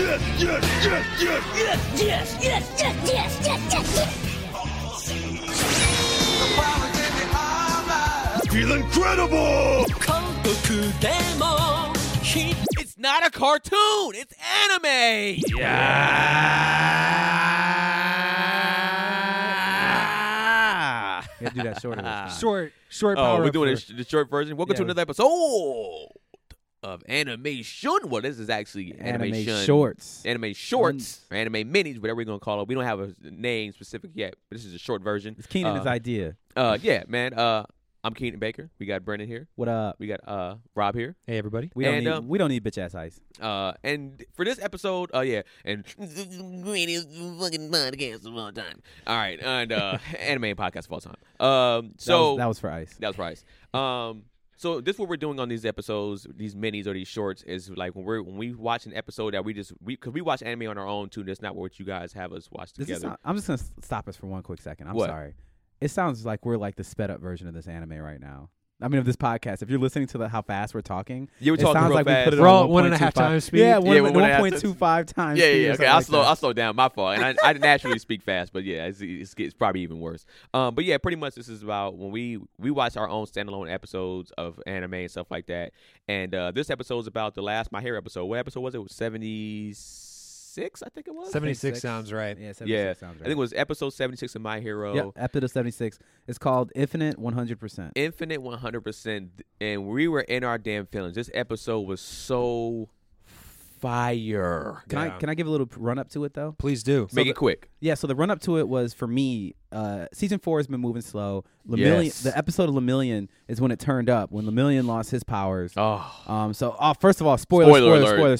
Yes, yes, yes, yes. Yes, yes, yes, yes, yes, yes, yes. Feel incredible! It's not a cartoon. It's anime. Yeah. You gotta do that shorter. Short Oh, power we're up doing for- the short version. Welcome to Yeah. another episode of Animation. Well, this is actually Animation shorts. Anime shorts, or anime minis, whatever we're gonna call it. We don't have a name specific yet, but this is a short version. It's Keenan's idea. Yeah, man. I'm Keenan Baker. We got Brendan here. What up? We got Rob here. Hey, everybody. We don't And, need we don't need bitch ass ice. And for this episode, and the greatest fucking podcast of all time. All right, and anime podcast of all time. So that was for ice. that was for Ice. So this what we're doing on these episodes, these minis or these shorts, is like when we watch an episode that because we watch anime on our own too. That's not what you guys have us watch together. I'm just gonna stop us for one quick second. I'm What? sorry. It sounds like we're like the sped up version of this anime right now. I mean, of this podcast. If you're listening to how fast we're talking, Yeah, we're it talking sounds real like fast. we put it We're on all 1.5 times speed. Yeah, Yeah, 1.25 times. Yeah, speed yeah. or Okay, something like I'll that. slow down. My fault, and I naturally speak fast, but yeah, it's probably even worse. But yeah, pretty much this is about when we watch our own standalone episodes of anime and stuff like that. And this episode is about the last My Hero episode. What episode was it? It was 76, I think it was. 76 sounds right. Yeah, 76 Yeah, sounds right. I think it was episode 76 of My Hero. Yep, episode 76. It's called Infinite 100%. Infinite 100%, and we were in our damn feelings. This episode was so fire. Can I give a little run up to it though? Please do. Make it quick. Yeah, so the run up to it was for me. Season 4 has been moving slow. Lemillion, Yes. the episode of Lemillion is when it turned up. When Lemillion lost his powers. Oh, First of all, spoilers. Yeah,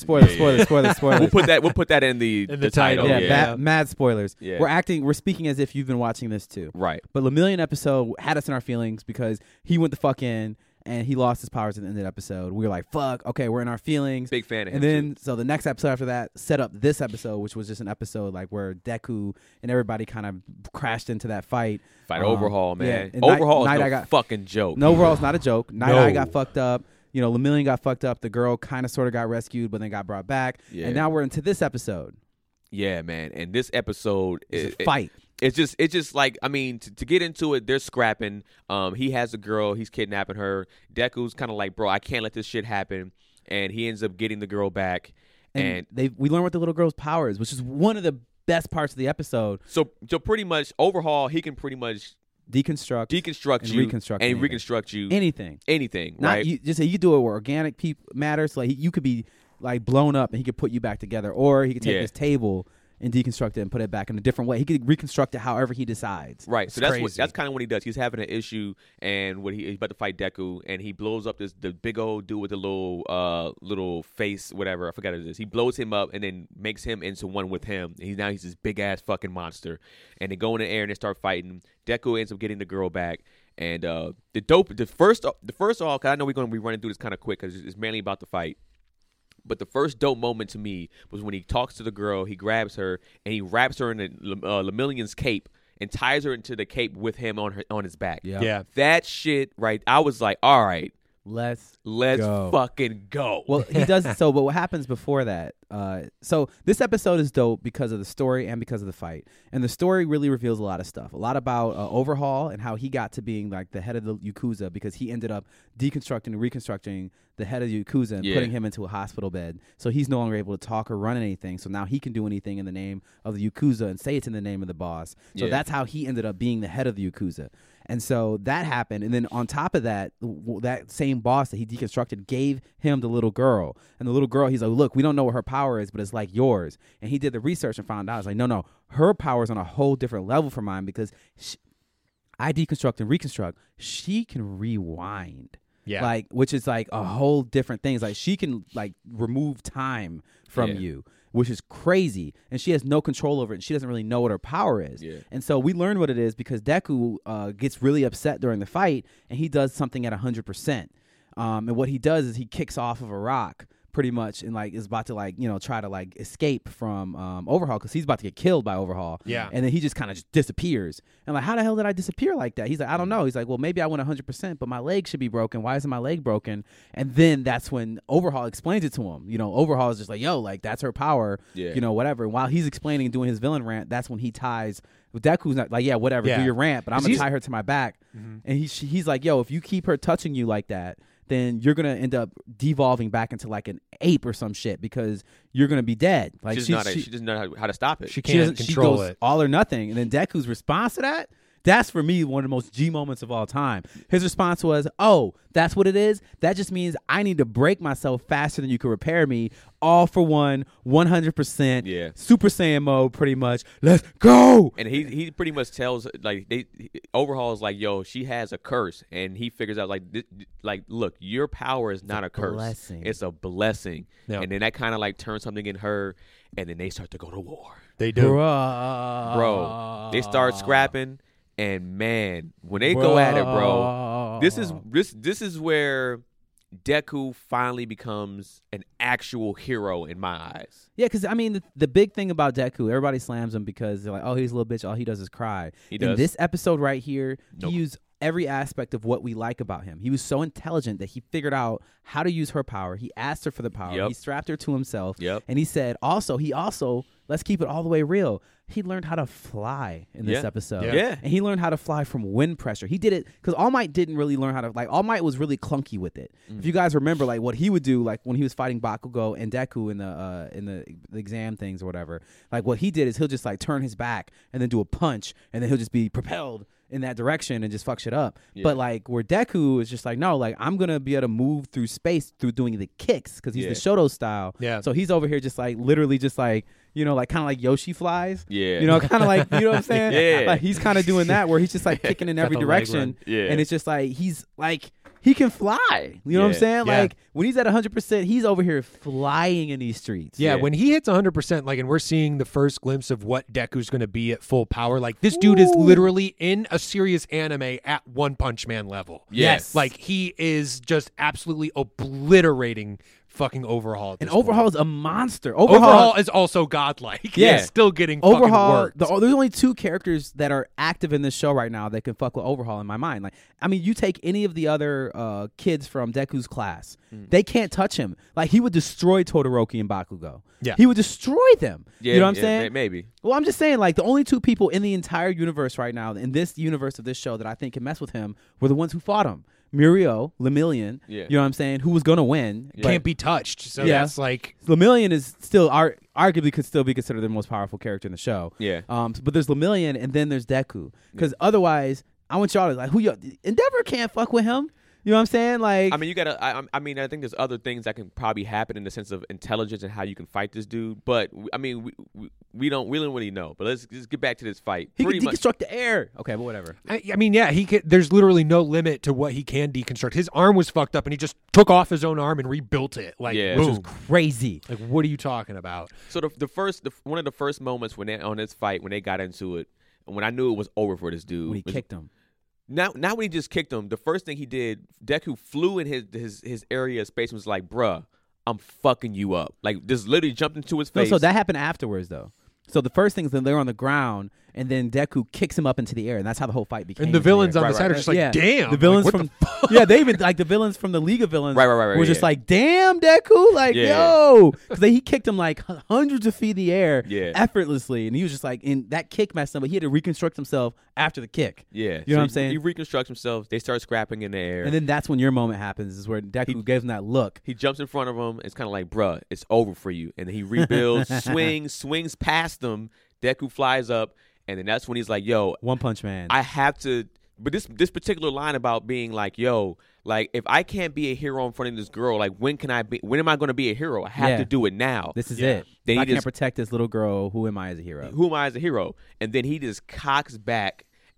we'll put that in the title. Yeah, Yeah, mad spoilers. Yeah. We're speaking as if you've been watching this too. right. But Lemillion episode had us in our feelings because he went the fuck in and he lost his powers at the end of the episode. We were like, fuck, okay, we're in our feelings. Big fan of And him. then, too. so the next episode after that set up this episode, which was just an episode like where Deku and everybody kind of crashed into that fight. Overhaul, man. and Overhaul Night is Eye no fucking joke. No, Overhaul's not a joke. Night No. Eye got fucked up. You know, Lemillion got fucked up. The girl kind of sort of got rescued, but then got brought back. Yeah. And now we're into this episode. Yeah, man. And this episode It's a fight. It's just like, I mean, to get into it, they're scrapping. He has a girl, he's kidnapping her. Deku's kind of like, bro, I can't let this shit happen, and he ends up getting the girl back. And we learn what the little girl's power is, which is one of the best parts of the episode. so pretty much Overhaul, he can pretty much Deconstruct deconstruct and you reconstruct anything. reconstruct you anything. Not right? you just say you do it where organic matter. So like you could be like blown up and he could put you back together, or he could take Yeah. his table and deconstruct it and put it back in a different way. He could reconstruct it however he decides. Right, so crazy. that's kind of what he does. He's having an issue, and he's about to fight Deku, and he blows up the big old dude with the little face, whatever. I forgot what it is. He blows him up and then makes him into one with him. And he's this big ass fucking monster, and they go in the air and they start fighting. Deku ends up getting the girl back, and the first off, cause I know we're gonna be running through this kind of quick because it's mainly about the fight. But the first dope moment to me was when he talks to the girl, he grabs her, and he wraps her in Lemillion's cape and ties her into the cape with him on his back. Yeah. Yeah. That shit, right? I was like, all right, Let's let's fucking go. Well, he does so, but what happens before that? So this episode is dope because of the story and because of the fight. And the story really reveals a lot of stuff. A lot about Overhaul and how he got to being like the head of the Yakuza because he ended up deconstructing and reconstructing the head of the Yakuza and putting him into a hospital bed. So he's no longer able to talk or run anything. So now he can do anything in the name of the Yakuza and say it's in the name of the boss. So Yeah. that's how he ended up being the head of the Yakuza. And so that happened. And then on top of that, that same boss that he deconstructed gave him the little girl. And the little girl, he's like, look, we don't know what her power is, but it's like yours. And he did the research and found out. It's like, no, her power is on a whole different level from mine because I deconstruct and reconstruct. She can rewind. Yeah. Like, which is like a whole different thing. It's like she can like remove time from Yeah. you, which is crazy. And she has no control over it. And she doesn't really know what her power is. Yeah. And so we learned what it is because Deku gets really upset during the fight and he does something at 100%. And what he does is he kicks off of a rock, pretty much, and like is about to like try to like escape from Overhaul because he's about to get killed by Overhaul. Yeah. And then he just kind of just disappears. And like, how the hell did I disappear like that? He's like, I don't know. He's like, well, maybe I went 100%, but my leg should be broken. Why isn't my leg broken? And then that's when Overhaul explains it to him. Overhaul is just like, yo, like that's her power. Yeah. Whatever. And while he's explaining and doing his villain rant, that's when he ties. Deku's not like, yeah, whatever, do your rant, but I'm gonna tie her to my back. And he's like, yo, if you keep her touching you like that, then you're gonna end up devolving back into like an ape or some shit because you're gonna be dead. Like she doesn't know how to stop it. She can't control goes it. all or nothing. And then Deku's response to that, that's for me one of the most G moments of all time. His response was, oh, that's what it is? That just means I need to break myself faster than you can repair me. All for one, 100%. Yeah. Super Saiyan mode, pretty much. Let's go. And he pretty much tells Overhaul is like, yo, she has a curse, and he figures out like look, your power is not a curse, blessing. it's a blessing. Yeah. And then that kind of like turns something in her, and then they start to go to war. They do. Bro, they start scrapping, and man, when they go at it, bro, this is where Deku finally becomes an actual hero in my eyes. Yeah, because I mean, the big thing about Deku, everybody slams him because they're like, oh, he's a little bitch. All he does is cry. He In does. this episode right here, Nope. he used every aspect of what we like about him. He was so intelligent that he figured out how to use her power. He asked her for the power. Yep. He strapped her to himself. Yep. And he said, he also, let's keep it all the way real. He learned how to fly in this Yeah. episode. Yeah. And he learned how to fly from wind pressure. He did it because All Might didn't really learn how to, like, All Might was really clunky with it. If you guys remember, like, what he would do, like, when he was fighting Bakugo and Deku in the exam things or whatever, like, what he did is he'll just, like, turn his back and then do a punch, and then he'll just be propelled in that direction and just fuck shit up. Yeah. But, like, where Deku is just like, no, like, I'm going to be able to move through space through doing the kicks because he's Yeah. the Shoto style. Yeah. So he's over here just, like, literally just, like, like kind of like Yoshi flies. Yeah. Kind of like, you know what I'm saying? Yeah. Like he's kind of doing that where he's just like kicking in every the leg direction. run. Yeah. And it's just like, he's like, he can fly. You know what I'm Yeah. saying? Yeah. Like when he's at 100%, he's over here flying in these streets. Yeah, Yeah. when he hits 100%, like, and we're seeing the first glimpse of what Deku's going to be at full power, like, this dude is literally in a serious anime at One Punch Man level. Yes. Like, he is just absolutely obliterating fucking Overhaul. At And this point. Overhaul is a monster. Overhaul is also godlike. Yeah. He's still getting Overhaul, fucking worked. there's only two characters that are active in this show right now that can fuck with Overhaul in my mind. Like, I mean, you take any of the other kids from Deku's class, they can't touch him. Like, he would destroy Todoroki and Bakugo. Yeah. He would destroy them. Yeah, you know what I'm yeah, saying? Maybe. Well, I'm just saying, like, the only two people in the entire universe right now, in this universe of this show that I think can mess with him, were the ones who fought him. Mirio, Lemillion, Yeah. you know what I'm saying, who was going to win. but Can't be touched. So Yeah. that's like, Lemillion is still, arguably could still be considered the most powerful character in the show. Yeah. But there's Lemillion and then there's Deku. Because otherwise, I want y'all to, like, Endeavor can't fuck with him. You know what I'm saying? Like, I mean, you gotta. I mean, I think there's other things that can probably happen in the sense of intelligence and how you can fight this dude. But I mean, we don't really know. But let's just get back to this fight. he can Pretty much. deconstruct the air. Okay, but whatever. I mean, yeah, he can, there's literally no limit to what he can deconstruct. His arm was fucked up, and he just took off his own arm and rebuilt it. Like, Yeah. boom. Which is Crazy. Like, what are you talking about? So one of the first moments when they on this fight when they got into it, when I knew it was over for this dude, When he was- kicked him. Not when he just kicked him. The first thing he did, Deku flew in his area of space and was like, "Bruh, I'm fucking you up." Like, just literally jumped into his No, face. so that happened afterwards, though. So the first thing is that they're on the ground, and then Deku kicks him up into the air, and that's how the whole fight became. And the into villains air. on the side are just like, yeah. damn. The villains like, what from the fuck? yeah, they even like the villains from the League of Villains. Right, were just yeah. like, damn, Deku, like Yeah. yo, because he kicked him like hundreds of feet in the air, Yeah. effortlessly, and he was just like, in that kick messed him, but he had to reconstruct himself after the kick. yeah, You know what I'm so saying? He reconstructs himself. They start scrapping in the air. And then that's when your moment happens, is where Deku gives him that look. He jumps in front of him. It's kind of like, bruh, it's over for you. And then he rebuilds, swings past them. Deku flies up, and then that's when he's like, yo, One Punch Man. I have to. But this particular line about being like, yo, like, if I can't be a hero in front of this girl, like, when am I going to be a hero? I have Yeah. to do it now. This is Yeah. it. Then If I he can't just- protect this little girl, who am I as a hero? Who am I as a hero? And then he just cocks back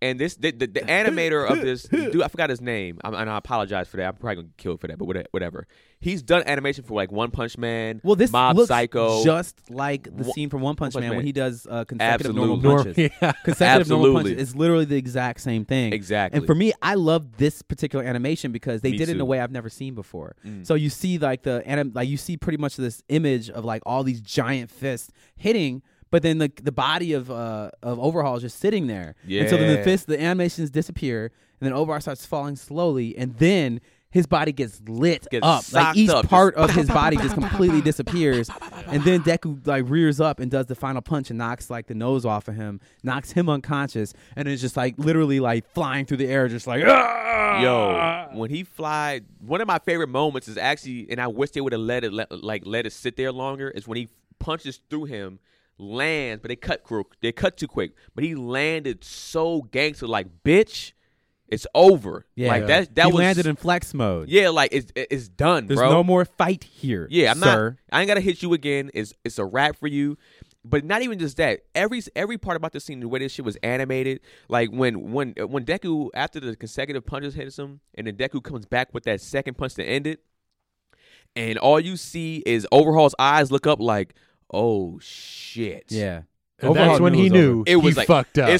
And the animator of this dude, I forgot his name, and I apologize for that. I'm probably gonna get killed for that, but whatever. He's done animation for like One Punch Man, Well, this Mob looks Psycho. just like the scene from One Punch Man when he does consecutive normal Absolutely. punches. Consecutive normal Absolutely. punches is literally the exact same thing. Exactly. And for me, I love this particular animation because they Me did it in a too. way I've never seen before. So you see like you see pretty much this image of like all these giant fists hitting. But then the body of Overhaul is just sitting there. And so then the animations disappear, and then Overhaul starts falling slowly, and then his body gets lit up. Like socked each up, part just of his body just completely disappears. And then Deku like rears up and does the final punch and knocks like the nose off of him, knocks him unconscious, and it's just like literally like flying through the air, just like Yo, when he fly, one of my favorite moments is actually, and I wish they would have let it sit there longer, is when he punches through him, lands, but they cut too quick. But he landed so gangster, like, bitch, it's over. Yeah. Like that he was landed in flex mode. Yeah, like it's done, There's bro. no more fight here. Yeah, sir. I ain't gotta hit you again. It's a wrap for you. But not even just that. Every part about this scene, the way this shit was animated, like when Deku, after the consecutive punches hits him, and then Deku comes back with that second punch to end it, and all you see is Overhaul's eyes look up like, oh shit. Yeah. And that's when he knew It was he like, fucked up.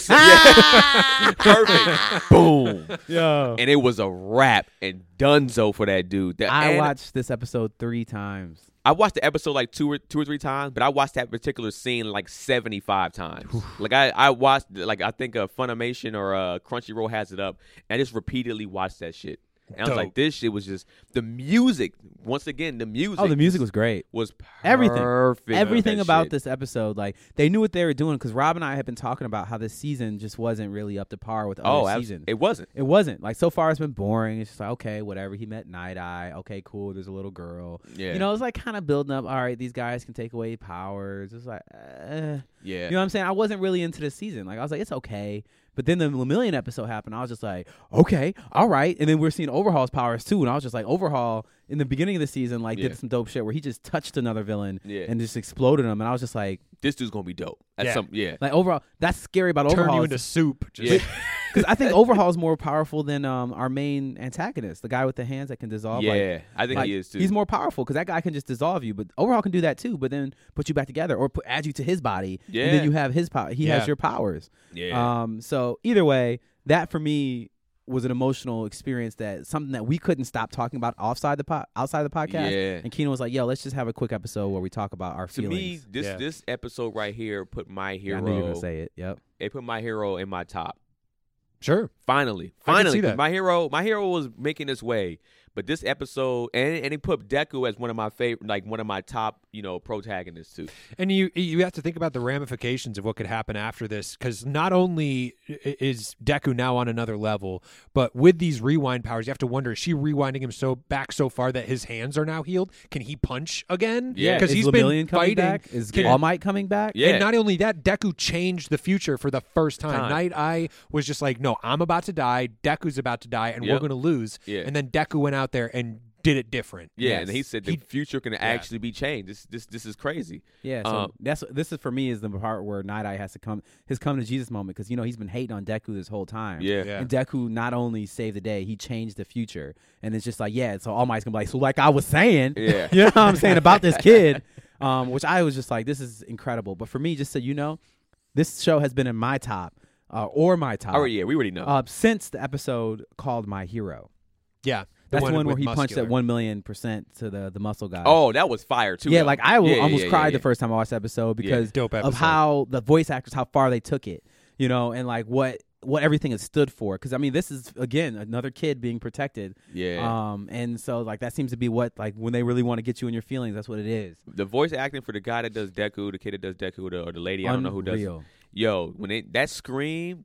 Perfect. Boom. Yo. And it was a wrap and donezo for that dude. I watched this episode 3 times. I watched the episode like two or three times, but I watched that particular scene like 75 times. Like I watched, like I think Funimation or Crunchyroll has it up, and I just repeatedly watched that shit. And I was like, this shit was just the music. Once again, the music. Oh, the music was great. Was Everything perfect. about this episode, like they knew what they were doing because Rob and I have been talking about how this season just wasn't really up to par with other seasons. It wasn't. It wasn't. Like so far, it's been boring. It's just like okay, whatever. He met Night Eye. Okay, cool. There's a little girl. Yeah. You know, it's like kind of building up. All right, these guys can take away powers. It's like, Yeah. You know what I'm saying? I wasn't really into this season. Like I was like, it's okay. But then the Lemillion episode happened. I was just like, okay, all right. And then we're seeing Overhaul's powers too. And I was just like, Overhaul in the beginning of the season, like did some dope shit where he just touched another villain and just exploded him. And I was just like, this dude's gonna be dope. Like Overhaul. That's scary about Overhaul. Turn you into soup. Because I think Overhaul is more powerful than our main antagonist, the guy with the hands that can dissolve. Yeah, I think he is too. He's more powerful because that guy can just dissolve you, but Overhaul can do that too. But then put you back together or add you to his body. Yeah, and then you have his power. He has your powers. Yeah. So either way, that for me was an emotional experience, that something that we couldn't stop talking about outside the podcast. Yeah. And Keenan was like, "Yo, let's just have a quick episode where we talk about our feelings." To me, this episode right here put my hero. I knew you were gonna say it. Yep. It put my hero in my top. Sure. Finally, I can see that. my hero was making his way, but this episode and he put Deku as one of my favorite, like one of my top, protagonists too. And you have to think about the ramifications of what could happen after this, because not only is Deku now on another level, but with these rewind powers, you have to wonder, is she rewinding him back so far that his hands are now healed? Can he punch again? Yeah. because Is he's Lemillion been coming fighting. back? Is All Might coming back? Yeah. And not only that, Deku changed the future for the first time. Time. Night Eye was just like, no, I'm about to die, Deku's about to die, and we're Yep. going to lose. Yeah. And then Deku went out there and did it different. Yeah, Yes. and he said the future can actually be changed. This is crazy. Yeah, so this is for me is the part where Night Eye has to his come to Jesus moment, because he's been hating on Deku this whole time. Yeah. Yeah. And Deku not only saved the day, he changed the future, and it's just like so All Might's gonna be like, so like I was saying, Yeah. you know what I'm saying about this kid, which I was just like, this is incredible. But for me, just so you know, this show has been in my top or my top. Oh yeah, we already know. Since the episode called My Hero. Yeah. That's the one where with he punched Muscular. at 1,000,000% to the muscle guy. Oh, that was fire too. Yeah, though. like I almost cried yeah. the first time I watched the episode because Dope of episode. how the voice actors, how far they took it, and like what everything has stood for. Because I mean, this is again another kid being protected. Yeah. And so like that seems to be what, like, when they really want to get you in your feelings, that's what it is. The voice acting for the guy that does Deku, the kid that does Deku, or the lady, I don't know who does. Unreal. Yo, when that scream,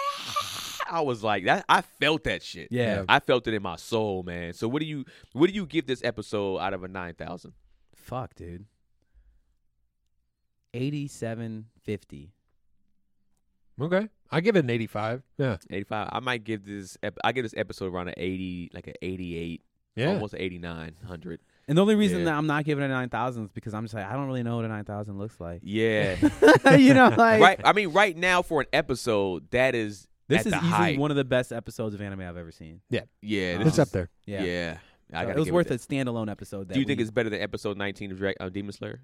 I was like that. I felt that shit. Yeah. I felt it in my soul, man. So what do you give this episode out of a 9,000? Fuck, dude. 87.50. Okay. I give it an 85. Yeah. 85. I might give this. I give this episode around an 80, like an 88, Yeah. almost 8900. And the only reason Yeah. that I'm not giving it a 9,000 is because I'm just like, I don't really know what a 9,000 looks like. Yeah. Like right. I mean, right now for an episode, that is This at is the easily height. one of the best episodes of anime I've ever seen. Yeah, It's up there. Yeah. I So gotta it was give worth that. a standalone episode. Do you think it's better than episode 19 of Demon Slayer?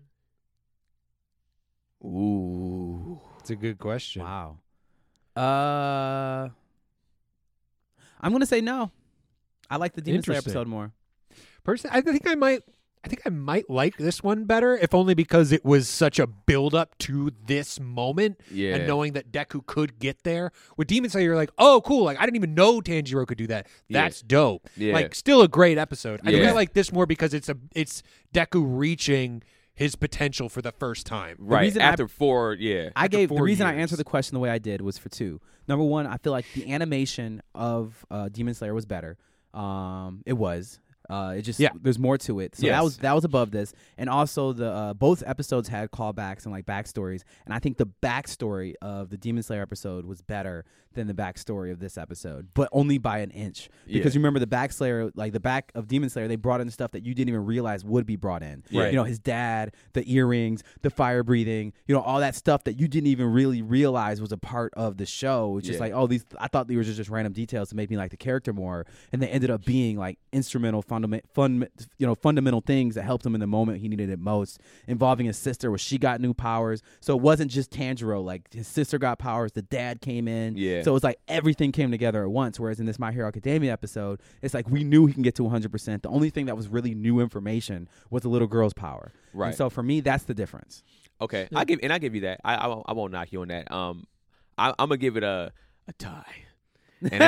Ooh. It's a good question. Wow. I'm gonna say no. I like the Demon Slayer Interesting. episode more. Personally, I think I might like this one better, if only because it was such a build up to this moment, Yeah. and knowing that Deku could get there. With Demon Slayer, you're like, oh, cool! Like I didn't even know Tanjiro could do that. That's dope. Yeah. Like still a great episode. I think Yeah. I like this more because it's Deku reaching his potential for the first time. Right. reason After 4, yeah. The 4 reason I years. answered the question the way I did was for two. Number one, I feel like the animation of Demon Slayer was better. It was. It just there's more to it. So Yes. that was above this. And also the both episodes had callbacks and like backstories. And I think the backstory of the Demon Slayer episode was better than the backstory of this episode, but only by an inch. Because Yeah. you remember the back of Demon Slayer, they brought in stuff that you didn't even realize would be brought in. Right. You know, his dad, the earrings, the fire breathing, you know, all that stuff that you didn't even really realize was a part of the show. It's just Yeah. like, oh, these I thought they were just random details to make me like the character more, and they ended up being like instrumental, fundamental things that helped him in the moment he needed it most. Involving his sister, where she got new powers, so it wasn't just Tanjiro. Like his sister got powers, the dad came in, Yeah. So it was like everything came together at once. Whereas in this My Hero Academia episode, it's like we knew he can get to 100%. The only thing that was really new information was the little girl's power. Right. And so for me, that's the difference. Okay. I give you that. I won't knock you on that. I'm gonna give it a tie. And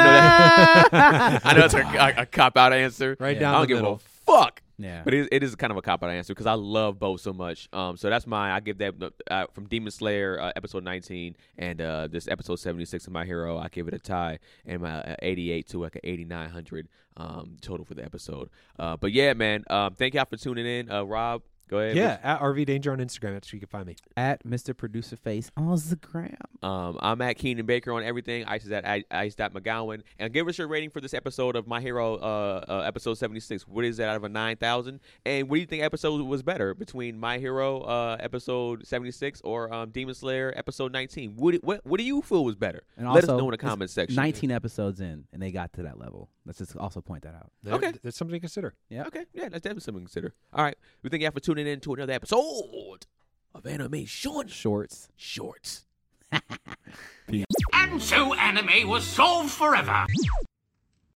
I know that's a cop out answer. Right Yeah. down I don't the give middle. a fuck. Yeah. But it is kind of a cop out answer because I love both so much. So that's mine. I give that from Demon Slayer episode 19 and this episode 76 of My Hero. I give it a tie and my 88 to like an 8900 total for the episode. But yeah, man. Thank y'all for tuning in. Rob, go ahead. Yeah, at RV Danger on Instagram. That's where you can find me. At Mr. Producer Face on the gram. I'm at Keenan Baker on everything. Ice is at ice.mcgowan. And give us your rating for this episode of My Hero, episode 76. What is that out of a 9,000? And what do you think episode was better between My Hero, episode 76 or Demon Slayer, episode 19? What do you feel was better? And Let us also, know in the it's comment section. 19 episodes in, and they got to that level. Let's just also point that out. Okay. That's something to consider. Yeah. Okay, yeah, that's definitely something to consider. All right, we thank y'all for tuning in to another episode of Animation Shorts. Shorts. And so anime was solved forever.